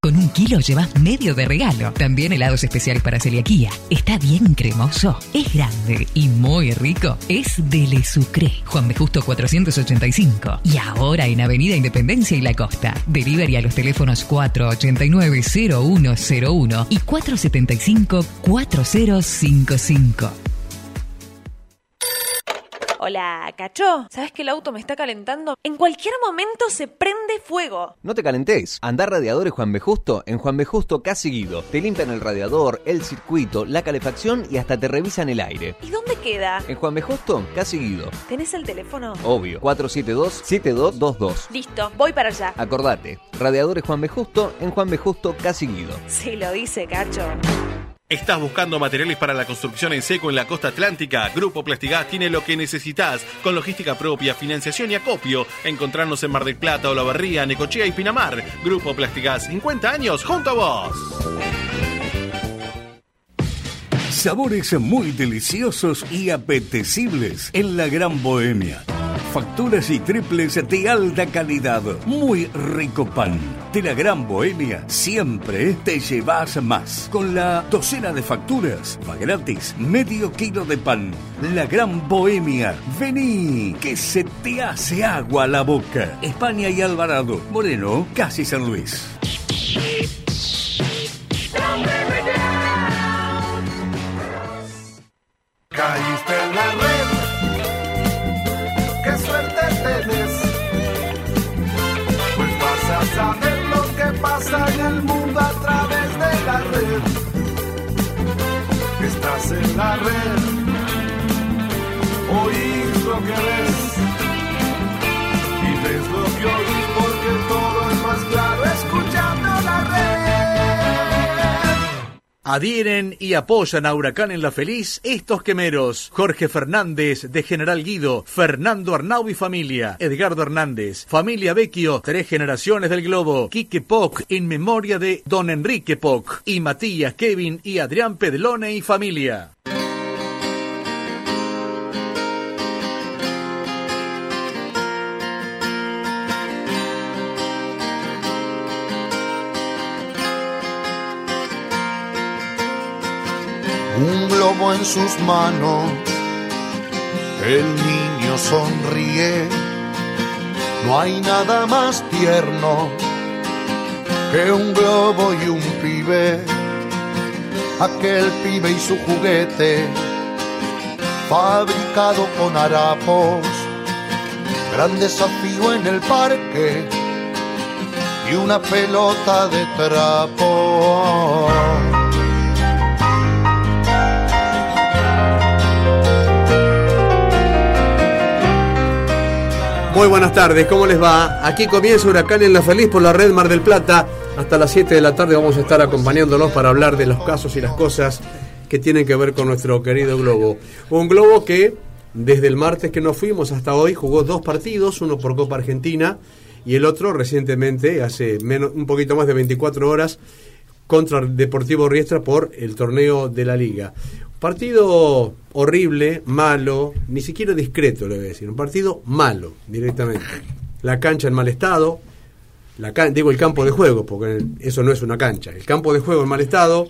Con 1 kilo llevas medio de regalo. También helados especiales para celiaquía. Está bien cremoso, es grande y muy rico. Es de Le Sucre. Juan B. Justo 485. Y ahora en Avenida Independencia y La Costa. Delivery a los teléfonos 489-0101 y 475-4055. Hola, Cacho. ¿Sabes que el auto me está calentando? En cualquier momento se prende fuego. No te calentes. Andá Radiadores Juan B. Justo en Juan B. Justo casi Guido. Te limpian el radiador, el circuito, la calefacción y hasta te revisan el aire. ¿Y dónde queda? En Juan B. Justo casi Guido. ¿Tenés el teléfono? Obvio. 472-7222. Listo, voy para allá. Acordate. Radiadores Juan B. Justo en Juan B. Justo casi Guido. Si lo dice, Cacho. ¿Estás buscando materiales para la construcción en seco en la costa atlántica? Grupo Plastigás tiene lo que necesitas, con logística propia, financiación y acopio. Encontrarnos en Mar del Plata, Olavarría, Necochea y Pinamar. Grupo Plastigás, 50 años junto a vos. Sabores muy deliciosos y apetecibles en la Gran Bohemia. Facturas y triples de alta calidad. Muy rico pan. De la Gran Bohemia siempre te llevas más. Con la docena de facturas va gratis medio kilo de pan. La Gran Bohemia. Vení, que se te hace agua a la boca. España y Alvarado. Moreno, casi San Luis. Caíste en la red, qué suerte tenés, pues vas a saber lo que pasa en el mundo a través de la red. Estás en la red, oís lo que ves y ves lo que oís, porque todo es más claro escuchando la red. Adhieren y apoyan a Huracán en La Feliz estos quemeros: Jorge Fernández de General Guido, Fernando Arnau y familia, Edgardo Hernández, familia Vecchio, 3 generaciones del globo, Quique Poc en memoria de Don Enrique Poc, y Matías, Kevin y Adrián Pedlone y familia. Un globo en sus manos, el niño sonríe. No hay nada más tierno que un globo y un pibe. Aquel pibe y su juguete, fabricado con harapos. Gran desafío en el parque y una pelota de trapo. Muy buenas tardes, ¿cómo les va? Aquí comienza Huracán en La Feliz por la red Mar del Plata. Hasta las 7 de la tarde vamos a estar acompañándolos para hablar de los casos y las cosas que tienen que ver con nuestro querido globo. Un globo que desde el martes que nos fuimos hasta hoy jugó 2 partidos, uno por Copa Argentina y el otro recientemente, hace un poquito más de 24 horas, contra Deportivo Riestra por el torneo de la Liga. Partido horrible, malo, ni siquiera discreto le voy a decir, un partido malo directamente. La cancha en mal estado, digo el campo de juego, porque eso no es una cancha, el campo de juego en mal estado.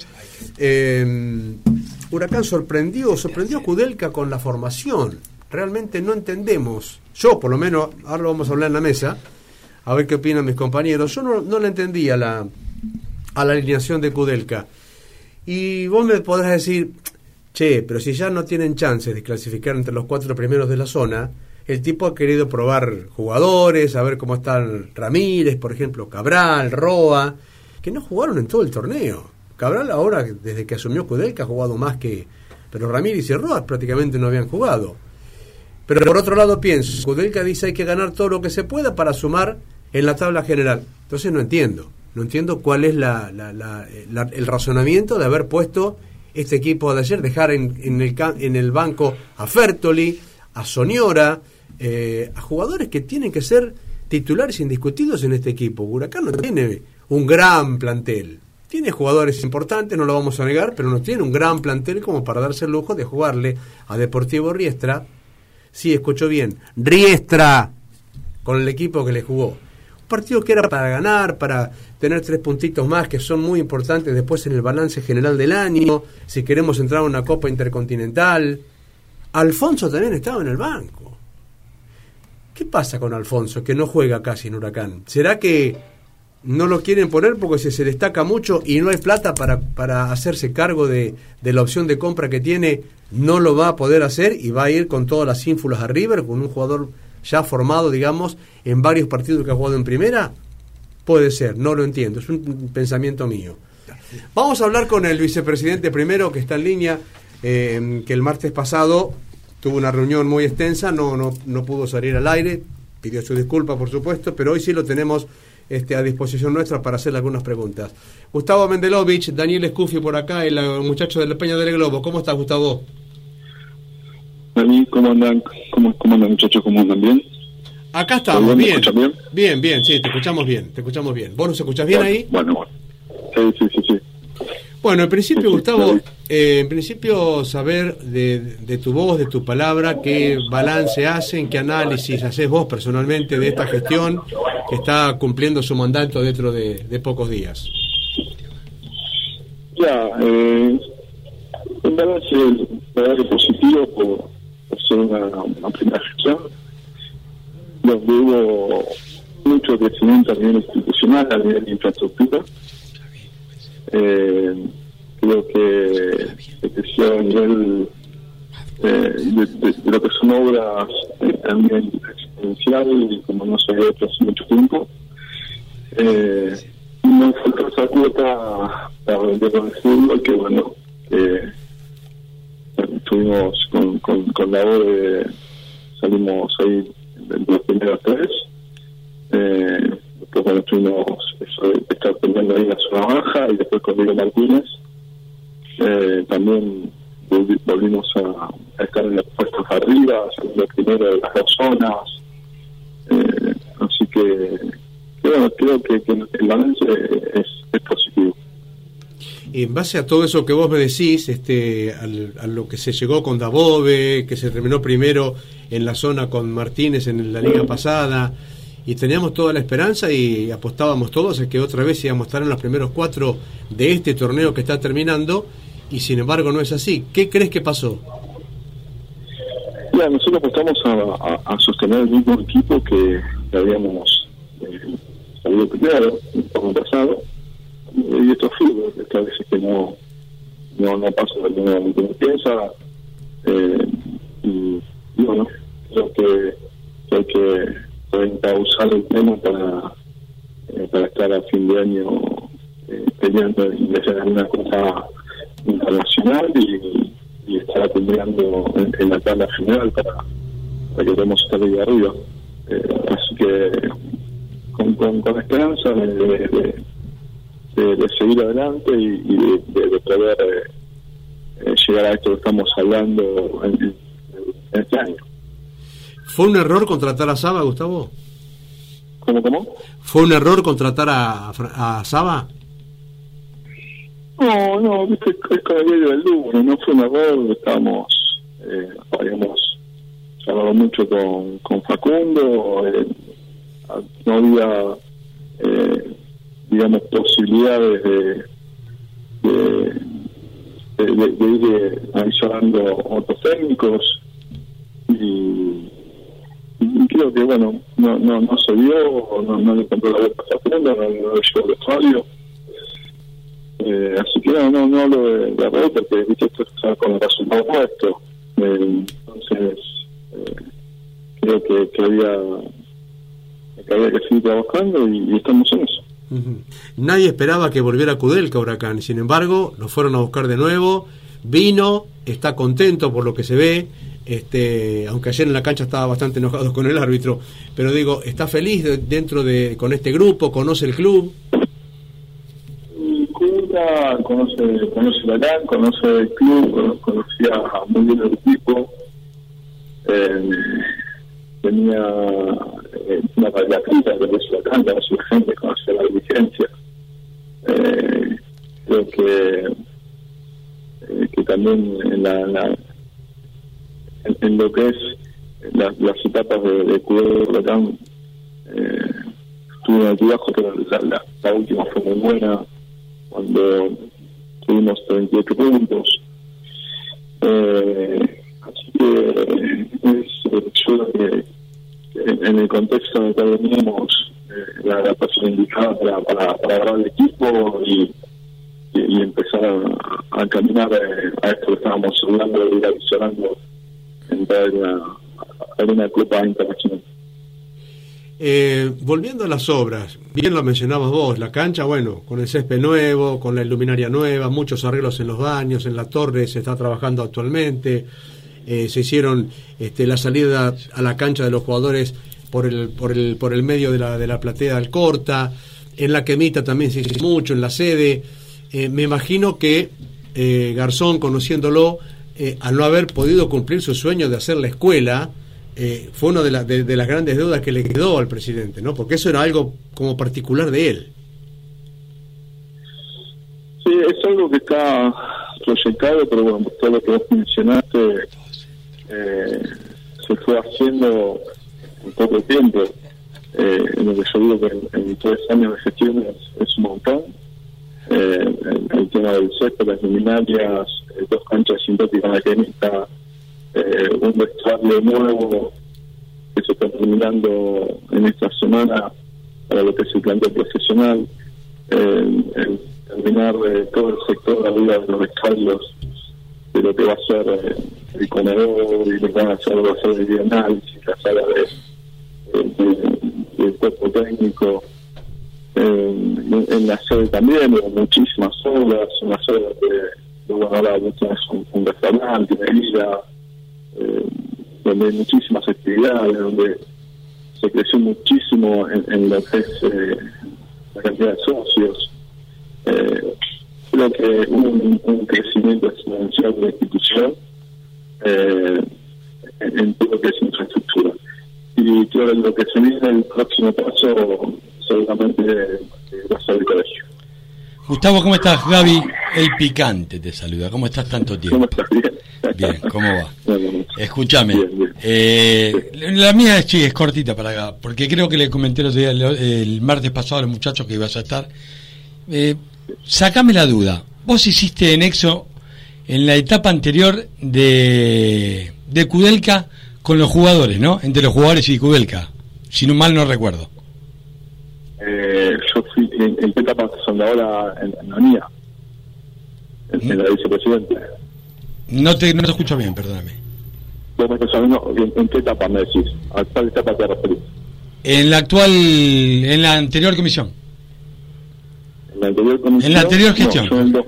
Huracán sorprendió a Kudelka con la formación, realmente no entendemos, yo por lo menos, ahora lo vamos a hablar en la mesa, a ver qué opinan mis compañeros, yo no le entendía a la alineación de Kudelka, y vos me podrás decir, che, pero si ya no tienen chances de clasificar entre los 4 primeros de la zona, el tipo ha querido probar jugadores, a ver cómo están Ramírez, por ejemplo, Cabral, Roa, que no jugaron en todo el torneo. Cabral ahora, desde que asumió Kudelka, ha jugado más que... Pero Ramírez y Roa prácticamente no habían jugado. Pero por otro lado pienso, Kudelka dice hay que ganar todo lo que se pueda para sumar en la tabla general. Entonces no entiendo cuál es el razonamiento de haber puesto este equipo de ayer, dejar en el banco a Fertoli, a Soñora, a jugadores que tienen que ser titulares indiscutidos en este equipo. Huracán no tiene un gran plantel, tiene jugadores importantes, no lo vamos a negar, pero no tiene un gran plantel como para darse el lujo de jugarle a Deportivo Riestra, sí, escucho bien, Riestra, con el equipo que le jugó. partido que era para ganar, para tener 3 puntitos más que son muy importantes después en el balance general del año, si queremos entrar a una Copa Intercontinental. Alfonso también estaba en el banco. ¿Qué pasa con Alfonso, que no juega casi en Huracán? ¿Será que no lo quieren poner porque se destaca mucho y no hay plata para hacerse cargo de la opción de compra que tiene? No lo va a poder hacer y va a ir con todas las ínfulas a River, con un jugador ya formado, digamos, en varios partidos que ha jugado en primera. Puede ser, no lo entiendo, es un pensamiento mío. Vamos a hablar con el vicepresidente primero, que está en línea, que el martes pasado tuvo una reunión muy extensa, no pudo salir al aire, pidió su disculpa, por supuesto, pero hoy sí lo tenemos a disposición nuestra para hacerle algunas preguntas. Gustavo Mendelovich, Daniel Escufi por acá, el muchacho de la Peña del Globo. ¿Cómo estás, Gustavo? Dani, ¿cómo andan? ¿Cómo andan, muchachos? ¿Cómo andan? ¿Bien? Acá estamos, bien. ¿Me escuchan bien? Bien, sí, te escuchamos bien. ¿Vos nos escuchás bien ahí? Bueno. Sí. Bueno, en principio, Sí, Gustavo, sí. en principio saber de tu voz, de tu palabra, qué balance hacen, qué análisis haces vos personalmente de esta gestión que está cumpliendo su mandato dentro de pocos días. Ya, un balance positivo por ser una primera gestión, donde hubo mucho crecimiento a nivel institucional, a nivel de infraestructura. Creo que creció a nivel de lo que son obras también exponencial y como no se había hecho hace mucho tiempo. No falta esa cuota para vender con el fútbol, que bueno, estuvimos con la ODE, salimos ahí de los primeros 3. Después bueno, estuvimos estar peleando ahí en la zona baja, y después con Diego Martínez también volvimos a estar en las puestas arriba, saliendo primero de las 2 zonas. Así que bueno, creo que el balance es positivo. En base a todo eso que vos me decís, a lo que se llegó con Dabove, que se terminó primero en la zona con Martínez en la liga pasada, y teníamos toda la esperanza y apostábamos todos a que otra vez íbamos a estar en los primeros 4 de este torneo que está terminando, y sin embargo no es así. ¿Qué crees que pasó? Ya, nosotros apostamos a sostener el mismo equipo que habíamos salido primero el año pasado, y esto es fútbol, a veces que no pasa de lo que uno piensa, y bueno, creo que hay que usar el tema para estar a fin de año peleando y hacer alguna cosa internacional y estar peleando en la tabla general para que podamos estar ahí arriba. Así que con esperanza de seguir adelante y de poder llegar a esto que estamos hablando en este año. ¿Fue un error contratar a Saba, Gustavo? ¿Cómo? ¿Fue un error contratar a Saba? No, es con el diario del Lugo, no fue un error. Habíamos hablado mucho con Facundo, no había digamos posibilidades de ir avisando otros técnicos, y creo que bueno, no se dio, no le compró la vuelta a Facundo, no le llevó el vestuario. Así que no hablo de error, porque viste, esto está con el resultado puesto. Entonces creo que había que seguir trabajando y estamos en eso. Uh-huh. Nadie esperaba que volviera Kudelka, Huracán, sin embargo lo fueron a buscar de nuevo, vino, está contento por lo que se ve, aunque ayer en la cancha estaba bastante enojado con el árbitro, pero digo, está feliz con este grupo, conoce el club. Conoce la LAN, conoce el club, conocía muy bien el equipo, tenía una variativa de la cancha, conoce la gente, conoce la dirigencia. Creo que también en lo que es las etapas de cuidado de LAN tuvo un altibajo, pero la última fue muy buena, cuando tuvimos 38 puntos. Así que yo creo que en el contexto en el que veníamos, la persona indicada para agarrar el equipo y empezar a caminar a esto que estábamos hablando de ir adicionando en una Copa Internacional. Volviendo a las obras, bien lo mencionabas vos, la cancha, bueno, con el césped nuevo, con la luminaria nueva, muchos arreglos en los baños, en la torre se está trabajando actualmente, se hicieron la salida a la cancha de los jugadores por el medio de la platea Alcorta, en la Quemita también se hizo mucho, en la sede. Me imagino que Garzón, conociéndolo, al no haber podido cumplir su sueño de hacer la escuela, fue una de las grandes deudas que le quedó al presidente, ¿no? Porque eso era algo como particular de él. Sí, es algo que está proyectado, pero bueno, todo lo que vos mencionaste se fue haciendo en poco tiempo. En lo que yo digo que en 3 años de gestión es un montón. El tema del césped, las luminarias, 2 canchas sintéticas en la Quemita, un vestuario nuevo que se está terminando en esta semana para lo que es el plantel profesional, el terminar todo el sector arriba de los vestuarios de lo que va a ser el comedor y lo que va a ser el videoanálisis, la sala del cuerpo técnico. En la sede también hubo muchísimas obras, una sede donde ahora tenés un restaurante, bebida, donde hay muchísimas actividades, donde se creció muchísimo en lo que es la cantidad de socios. Creo que hubo un crecimiento exponencial de la institución en todo lo que es infraestructura. Y creo que lo que se viene el próximo paso seguramente va a ser el colegio. Gustavo, ¿cómo estás? Gaby, el picante te saluda. ¿Cómo estás tanto tiempo? ¿Cómo estás? Bien, ¿cómo va? Escúchame. Bien. La mía es cortita para acá, porque creo que le comenté el martes pasado a los muchachos que ibas a estar. Sacame la duda. Vos hiciste nexo en la etapa anterior de Kudelka con los jugadores, ¿no? Entre los jugadores y Kudelka, si no mal no recuerdo. Yo fui en qué etapa son ahora en la mía, en la vicepresidente. No te escucho bien, perdóname. Vos me estás hablando, ¿en qué etapa me decís? ¿A cuál etapa te referís? En la anterior comisión. ¿En la anterior comisión? En la anterior gestión. No,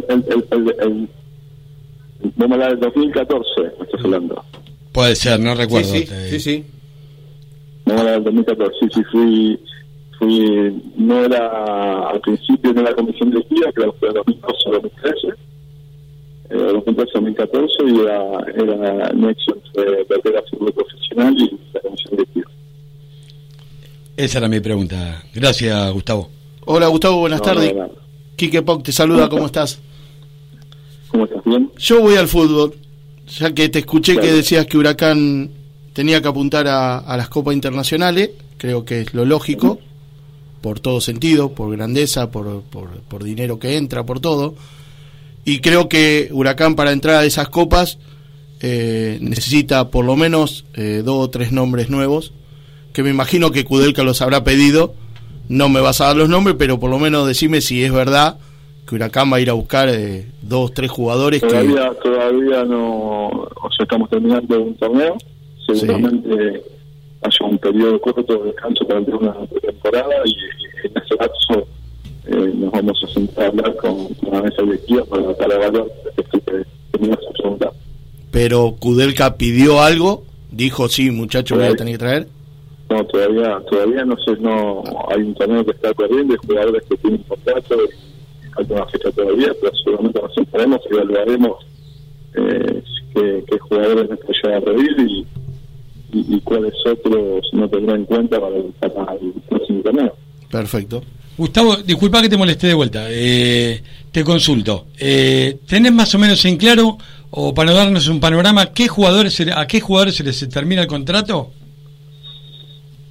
vamos a hablar del 2014, me estás hablando. Puede ser, no recuerdo. Sí. Vamos a hablar del 2014, sí, fui, no era, al principio no era comisión directiva, creo que fue 2012-2013. 2013-2014 y era nexo entre la fútbol profesional y la comisión directiva. Esa era mi pregunta. Gracias, Gustavo. Hola, Gustavo, buenas tardes. Quique Poc te saluda, ¿cómo estás? ¿Cómo estás? ¿Bien? Yo voy al fútbol, ya que te escuché que decías que Huracán tenía que apuntar a las copas internacionales, creo que es lo lógico, por todo sentido, por grandeza, por dinero que entra, por todo. Y creo que Huracán para entrar a esas copas necesita por lo menos 2 o 3 nombres nuevos, que me imagino que Kudelka los habrá pedido. No me vas a dar los nombres, pero por lo menos decime si es verdad que Huracán va a ir a buscar 2 o 3 jugadores. Todavía no, o sea, estamos terminando un torneo, seguramente haya un periodo corto de descanso para entrar una temporada y en ese lapso nos vamos a sentar a hablar con la mesa directiva para evaluar esto que tenías que preguntar. Pero Kudelka pidió algo, dijo sí, muchachos, voy a tener que traer. No, todavía no sé, no hay un torneo que está corriendo, hay jugadores que tienen contrato, hay una fecha todavía, pero seguramente nos sentaremos y evaluaremos qué jugadores nos puede llegar a pedir y cuáles otros no tendrá en cuenta para el próximo torneo. Perfecto. Gustavo, disculpa que te molesté de vuelta, te consulto. ¿Tenés más o menos en claro, o para darnos un panorama, a qué jugadores se les termina el contrato?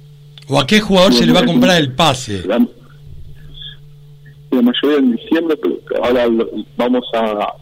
¿O a qué jugador se le va a comprar el pase? La mayoría en diciembre, pero ahora vamos a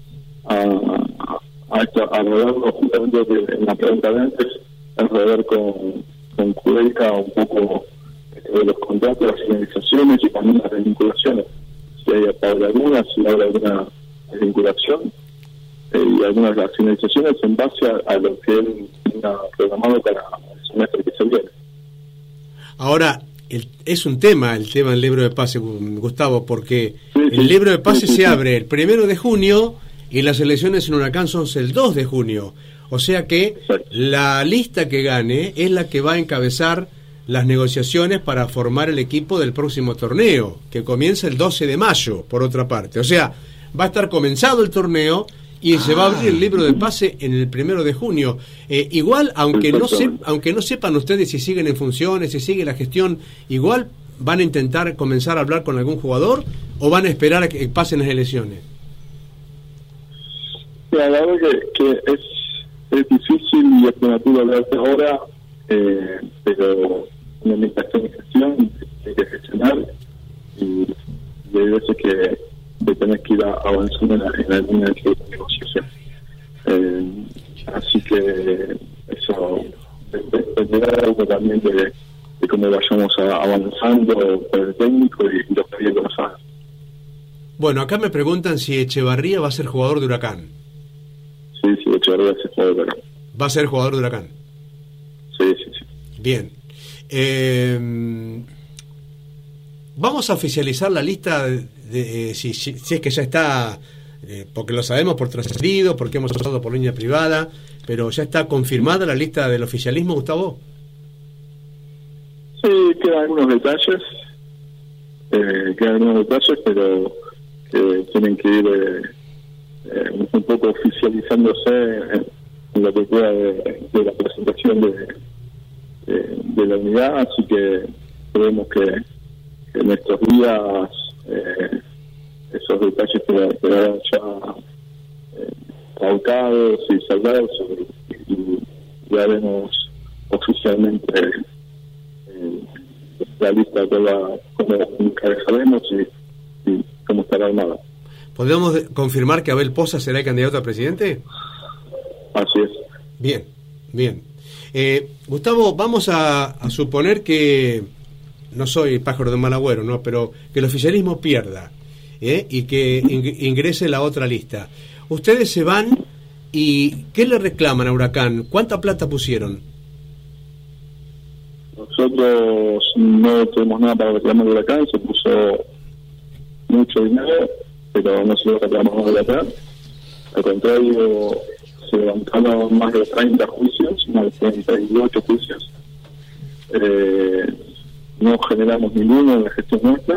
rodarlo justamente en la pregunta de antes, a rodar con Kudelka un poco de los contratos, las finalizaciones y también las desvinculaciones. Si hay alguna, si habrá alguna desvinculación y algunas de las finalizaciones en base a lo que él tenga programado para el semestre que se viene. Ahora, es un tema el libro de pase, Gustavo, porque el libro de pase se abre el 1 de junio y las elecciones en Huracán son el 2 de junio. O sea que la lista que gane es la que va a encabezar las negociaciones para formar el equipo del próximo torneo, que comienza el 12 de mayo, por otra parte. O sea, va a estar comenzado el torneo y se va a abrir el libro de pase en el 1 de junio. Igual, aunque no sepan ustedes si siguen en funciones, si sigue la gestión, igual van a intentar comenzar a hablar con algún jugador o van a esperar a que pasen las elecciones. La verdad que es difícil y es prematuro hablar ahora, pero una administración y gestión hay que gestionar y hay veces que tenés que ir avanzando en alguna negociación. Así que eso dependerá algo también de cómo vayamos avanzando con el técnico y los pedidos que nos hagan. Bueno, acá me preguntan si Echevarría va a ser jugador de Huracán. Sí, Echevarría va a ser jugador de Huracán. ¿Va a ser jugador de Huracán? Sí. Bien. Vamos a oficializar la lista si es que ya está, porque lo sabemos por trascendido, porque hemos pasado por línea privada, pero ya está confirmada la lista del oficialismo, Gustavo. Sí, quedan algunos detalles, pero que tienen que ir un poco oficializándose en lo que queda de la presentación de la unidad, así que creemos que en estos días esos detalles quedarán ya pautados y saldados y haremos oficialmente la lista como encabezaremos y cómo estará armada. ¿Podemos confirmar que Abel Poza será el candidato a presidente? Así es. Bien. Gustavo, vamos a suponer que, no soy pájaro de mal agüero, ¿no? Pero que el oficialismo pierda y que ingrese la otra lista. Ustedes se van y ¿qué le reclaman a Huracán? ¿Cuánta plata pusieron? Nosotros no tenemos nada para reclamar de Huracán, se puso mucho dinero, pero no se lo reclamamos de Huracán. Al contrario, se levantaron más de 30 juicios, más de 38 juicios. No generamos ninguno en la gestión nuestra.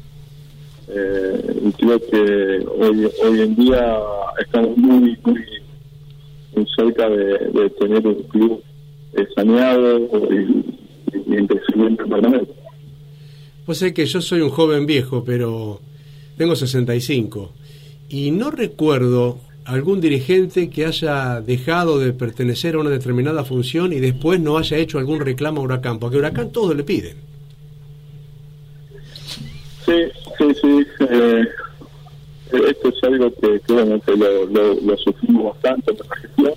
Y creo que hoy en día estamos muy cerca de tener un club saneado y en crecimiento permanente. Pues sé que yo soy un joven viejo, pero tengo 65 y no recuerdo algún dirigente que haya dejado de pertenecer a una determinada función y después no haya hecho algún reclamo a Huracán, porque a Huracán todo le piden. Sí. Esto es algo que lo sufrimos bastante en la gestión,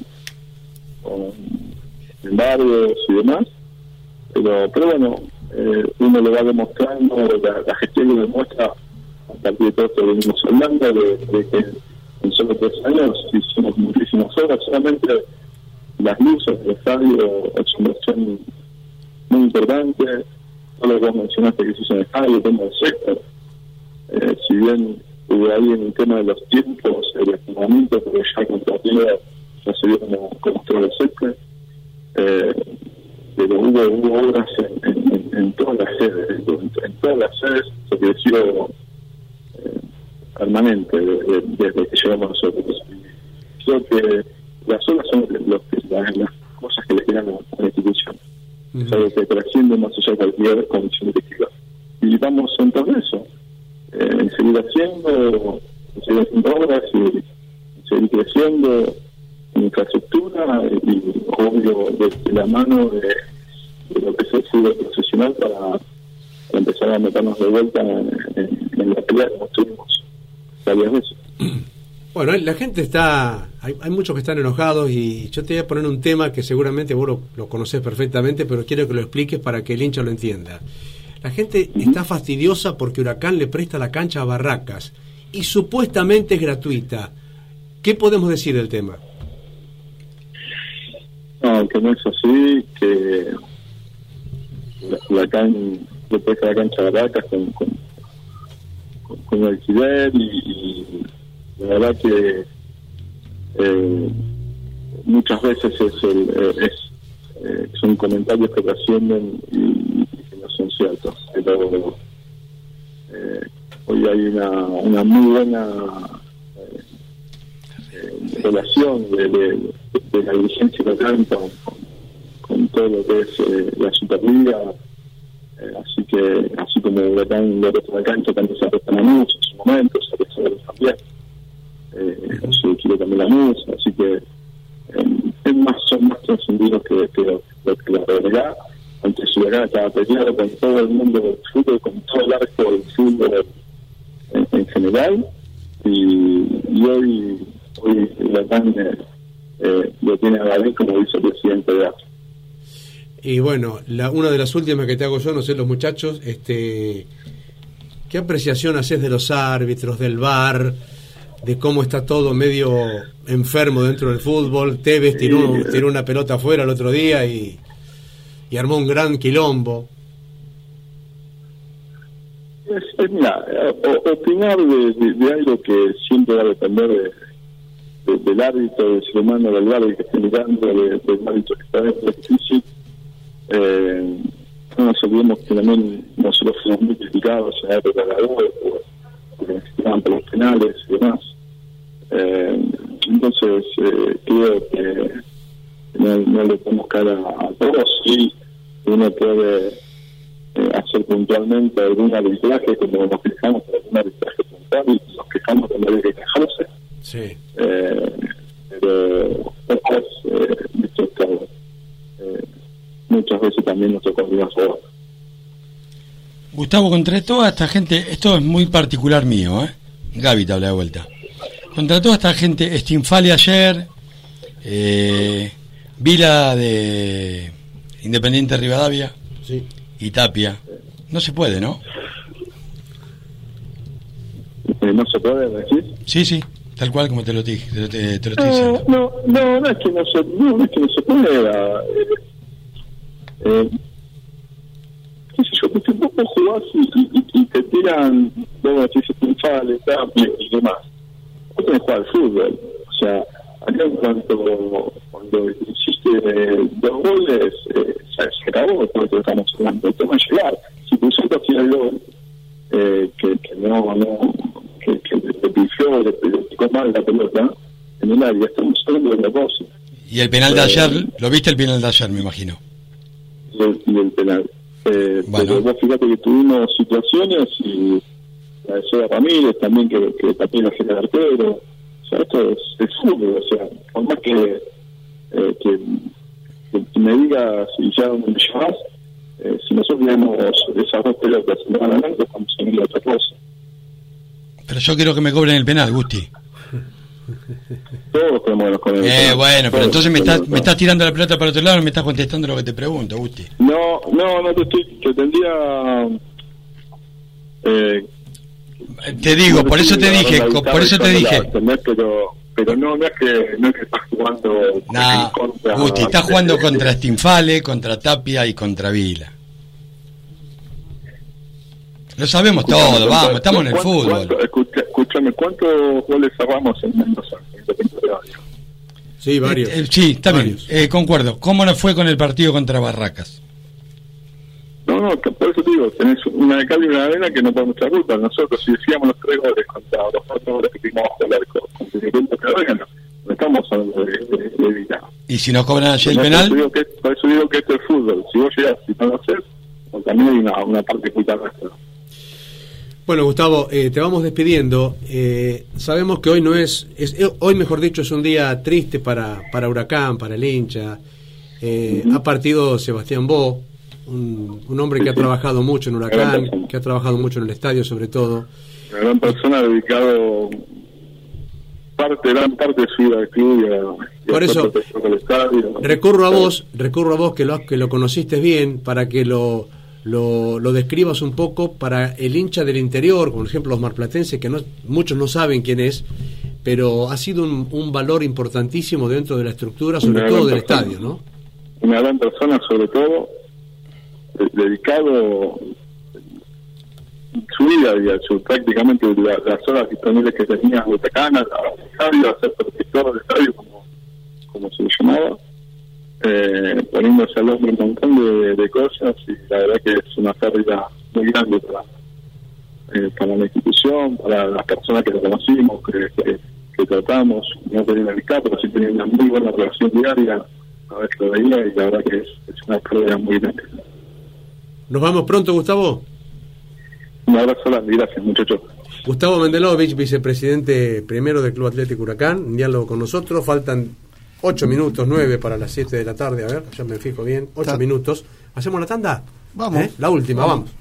en barrios y demás, pero bueno, uno lo va demostrando, la gestión lo demuestra a partir de todo esto que venimos hablando, de que en solo 3 años hicimos muchísimas obras. Solamente las luces del estadio es una inversión muy importante. Todo lo que vos mencionaste que se hizo en el estadio, el tema del sector, si bien hubo ahí en el tema de los tiempos, el estimamiento, porque ya con partida ya se vio como todo el sector, pero hubo obras en todas las sedes, se creció permanente desde que llegamos nosotros. Creo que las obras son las cosas que le quedan a la institución. Es algo que trasciende más allá de cualquier condición directiva. Y vamos en todo eso, seguir haciendo obras y seguir creciendo en infraestructura y obvio de la mano de lo que se ha sido el proceso Nacional para empezar a meternos de vuelta en la pelea como estuvimos varias veces. Bueno, la gente está... Hay muchos que están enojados y yo te voy a poner un tema que seguramente vos lo conocés perfectamente, pero quiero que lo expliques para que el hincha lo entienda. La gente está fastidiosa porque Huracán le presta la cancha a Barracas y supuestamente es gratuita. ¿Qué podemos decir del tema? No, que no es así, que Huracán le presta la cancha a Barracas con alquiler y la verdad que muchas veces son comentarios que trascienden y que no son ciertos, pero hoy hay una muy buena relación de la dirigencia local con todo lo que es la Superliga, así como Huracán le presta la cancha, tanto se prestan a mucho en su momento, se prestan también. Se quiere también la música, así que son más trascendidos que la realidad. Antes Huracán estaba peleado con todo el mundo del fútbol, con todo el arco del fútbol en general, y hoy Huracán lo tiene a David como vicepresidente de AFA. Y bueno, una de las últimas que te hago yo, no sé los muchachos, ¿qué apreciación haces de los árbitros, del VAR, de cómo está todo medio enfermo dentro del fútbol? Tevez tiró una pelota afuera el otro día y armó un gran quilombo. Mira, opinar de algo que siempre va a depender del árbitro, del ser humano, del árbitro que esté mirando, del árbitro que está dentro, es difícil. No nos olvidemos que también nosotros fuimos muy criticados en la época de la UE porque necesitaban por los penales y demás. Entonces creo que no le podemos caer a todos. Sí, uno puede hacer puntualmente algún arbitraje, como nos quejamos de algún arbitraje puntual y nos quejamos cuando hay que quejarse. Sí. Pero después muchas veces también nos tocó a favor. Gustavo, contra toda esta gente, esto es muy particular mío, Gaby te habla de vuelta. Contra toda esta gente, Stinfale ayer, Vila de Independiente Rivadavia, sí, y Tapia, no se puede, ¿no? ¿No se puede decir? Sí, tal cual como te lo dije, te lo estoy diciendo. No es que no se pueda. Qué sé yo, porque vos jugás y te tiran, luego decís Stinfale, Tapia y demás. Vos tenés que jugar al fútbol. O sea, acá cuando hiciste 2 goles, se acabó todo lo que estamos hablando. El tema es llegar. Si tú siempre hacías el gol, que le pifió, le picó mal la pelota en el área, estamos hablando de otra cosa. Y el penal de ayer, ¿lo viste el penal de ayer, me imagino? Y el penal. Bueno. Pero vos fíjate que tuvimos situaciones y la de Seba Ramírez también que también la genera arquero. O sea, esto es fútbol. O sea, por más que me digas y ya donde me llevas, si nosotros vemos esas 2 pelotas y van adelante, vamos a ir a otra cosa. Pero yo quiero que me cobren el penal, Gusti. Todos tenemos con el penal. Bueno, pero entonces me estás tirando la pelota para otro lado, no me estás contestando lo que te pregunto, Gusti. No te tendría... te digo, por eso te dije, pero no es que estás jugando contra... Gusti, estás jugando contra Stinfale, contra Tapia y contra Vila. Lo sabemos todo, vamos, estamos en el fútbol. Escúchame, ¿cuántos goles cerramos en Mendoza? Sí, varios. Sí, está bien, concuerdo. ¿Cómo nos fue con el partido contra Barracas? No, por eso te digo, tenés una de cal y una de arena que no podemos echar culpa. Nosotros, si decíamos los 3 goles contra los 4 goles que tuvimos bajo el arco, con 50 que no estamos hablando de Vila. ¿Y si nos cobran allí el penal? Por eso digo que esto es fútbol. Si vos llegás y no lo haces, pues también hay una parte culpa nuestra. Bueno, Gustavo, te vamos despidiendo. Sabemos que hoy hoy mejor dicho, es un día triste para Huracán, para el hincha. Ha partido Sebastián Bó, un hombre que ha trabajado mucho en Huracán, que ha trabajado mucho en el estadio sobre todo. Una gran persona, dedicado gran parte de su vida al club y por eso al estadio. recurro a vos que lo conociste bien, para que lo describas un poco para el hincha del interior, por ejemplo los marplatenses, que muchos no saben quién es, pero ha sido un valor importantísimo dentro de la estructura, sobre todo del estadio, ¿no? Una gran persona, sobre todo dedicado su vida y prácticamente las horas disponibles que tenía Huracán al estadio, a ser protector del estadio, como se le llamaba, poniéndose al hombro un montón de cosas, y la verdad que es una pérdida muy grande para la institución, para las personas que lo conocimos, que tratamos, no tenía amistad, pero sí tenía una muy buena relación diaria, a ver que lo veía, y la verdad que es una pérdida muy grande. ¿Nos vamos pronto, Gustavo? Un abrazo grande, gracias, muchachos. Gustavo Mendelovich, vicepresidente primero del Club Atlético Huracán, en diálogo con nosotros. Faltan 8 minutos, 9 para las 7 de la tarde. A ver, ya me fijo bien. 8 minutos. ¿Hacemos la tanda? Vamos. La última, vamos.